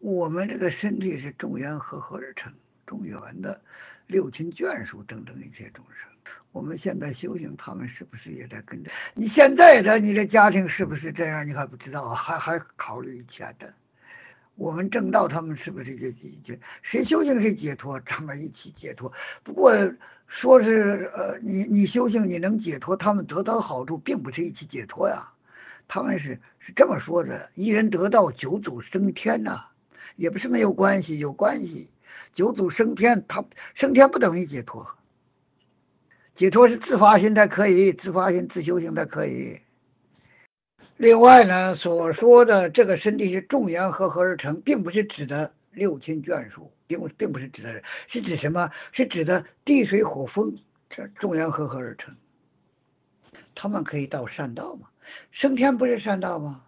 我们这个身体是众缘和合而成，众缘的六亲眷属等等一切众生。我们现在修行，他们是不是也在跟着？你现在你的家庭是不是这样？你还不知道，还考虑以前的。我们正道，他们是不是就谁修行谁解脱，他们一起解脱。不过说是你修行你能解脱，他们得到好处，并不是一起解脱呀。他们是这么说的：一人得道，九祖升天呐、也不是没有关系，有关系。九祖升天，他升天不等于解脱，解脱是自发性才可以，自发性自修行才可以。另外呢，所说的这个身体是众缘和合而成，并不是指的六亲眷属，并不是指的，是指什么？是指的地水火风，这众缘和合而成。他们可以到善道吗？升天不是善道吗？